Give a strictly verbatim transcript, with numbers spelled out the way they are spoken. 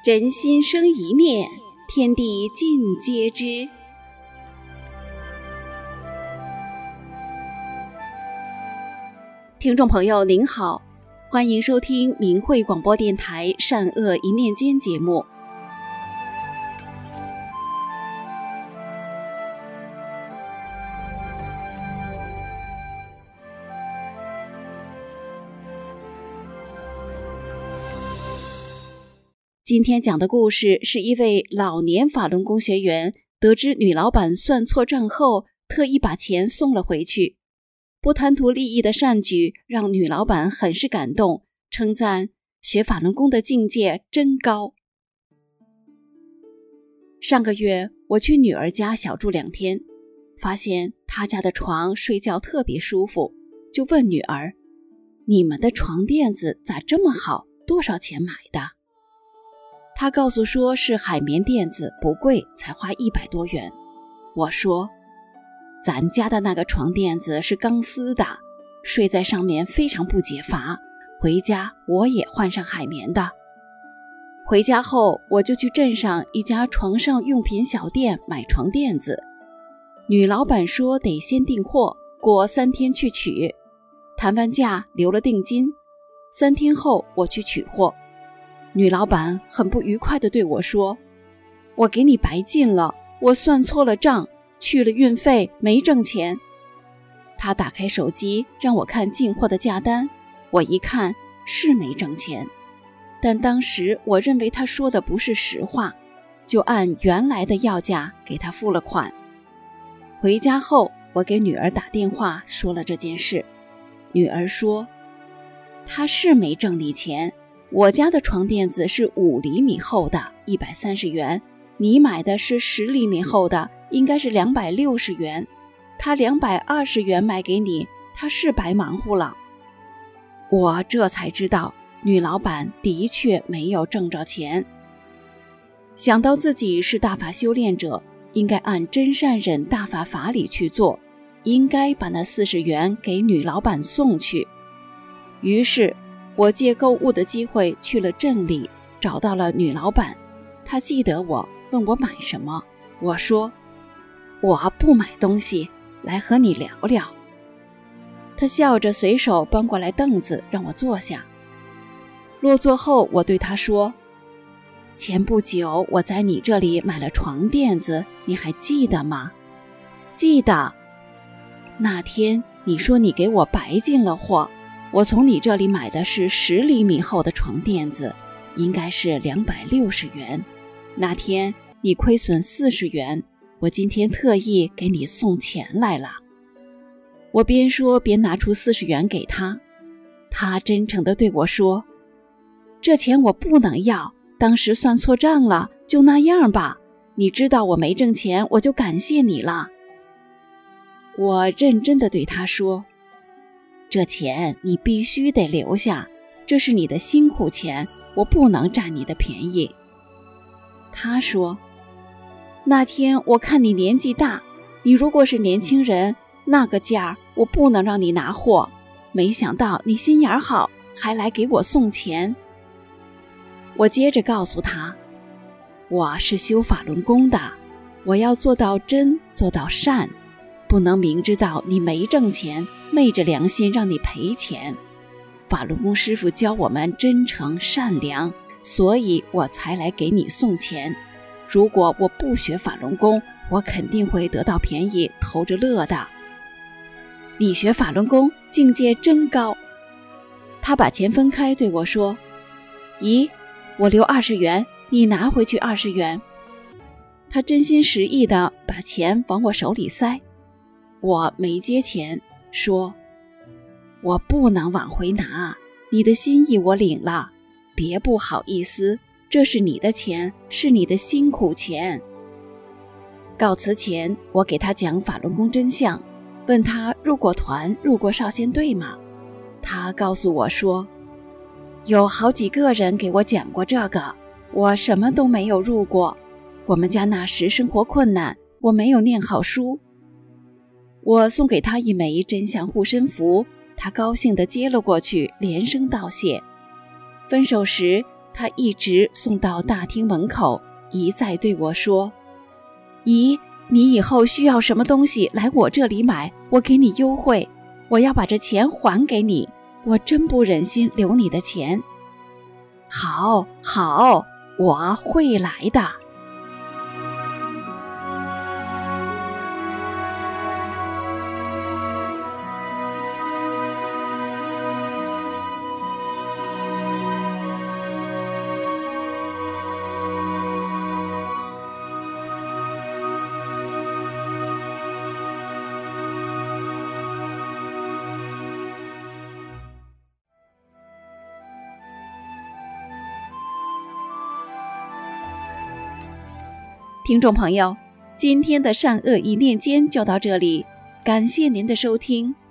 人心生一念，天地尽皆知。听众朋友您好，欢迎收听明慧广播电台善恶一念间节目。今天讲的故事是一位老年法轮功学员得知女老板算错账后，特意把钱送了回去。不贪图利益的善举让女老板很是感动，称赞学法轮功的境界真高。上个月我去女儿家小住两天，发现她家的床睡觉特别舒服，就问女儿：你们的床垫子咋这么好，多少钱买的？她告诉说是海绵垫子，不贵，才花一百多元。我说咱家的那个床垫子是钢丝的，睡在上面非常不解乏，回家我也换上海绵的。回家后我就去镇上一家床上用品小店买床垫子，女老板说得先订货，过三天去取，谈完价留了定金，三天后我去取货。女老板很不愉快地对我说：我给你白进了，我算错了账，去了运费没挣钱。她打开手机让我看进货的价单，我一看是没挣钱，但当时我认为她说的不是实话，就按原来的要价给她付了款。回家后我给女儿打电话说了这件事，女儿说她是没挣你钱，我家的床垫子是五厘米厚的，一百三十元，你买的是十厘米厚的，应该是两百六十元，他两百二十元卖给你，他是白忙活了。我这才知道女老板的确没有挣着钱。想到自己是大法修炼者，应该按真善忍大法法理去做，应该把那四十元给女老板送去。于是我借购物的机会去了镇里，找到了女老板。她记得我，问我买什么，我说我不买东西，来和你聊聊。她笑着随手搬过来凳子让我坐下。落座后我对她说，前不久我在你这里买了床垫子，你还记得吗？记得。那天你说你给我白进了货，我从你这里买的是十厘米厚的床垫子，应该是两百六十元。那天你亏损四十元，我今天特意给你送钱来了。我边说边拿出四十元给他，他真诚地对我说，这钱我不能要，当时算错账了，就那样吧，你知道我没挣钱，我就感谢你了。我认真地对他说，这钱你必须得留下，这是你的辛苦钱，我不能占你的便宜。他说，那天我看你年纪大，你如果是年轻人，那个价我不能让你拿货，没想到你心眼好，还来给我送钱。我接着告诉他，我是修法轮功的，我要做到真，做到善，不能明知道你没挣钱，昧着良心让你赔钱。法轮功师父教我们真诚善良，所以我才来给你送钱。如果我不学法轮功，我肯定会得到便宜偷着乐的。你学法轮功境界真高。他把钱分开对我说，咦，我留二十元，你拿回去二十元。他真心实意地把钱往我手里塞，我没接钱，说我不能往回拿，你的心意我领了，别不好意思，这是你的钱，是你的辛苦钱。告辞前我给他讲法轮功真相，问他入过团，入过少先队吗？他告诉我说，有好几个人给我讲过这个，我什么都没有入过，我们家那时生活困难，我没有念好书。我送给他一枚真相护身符，他高兴地接了过去，连声道谢。分手时他一直送到大厅门口，一再对我说：姨，你以后需要什么东西来我这里买，我给你优惠，我要把这钱还给你，我真不忍心留你的钱。好，好，我会来的。听众朋友，今天的善恶一念间就到这里，感谢您的收听，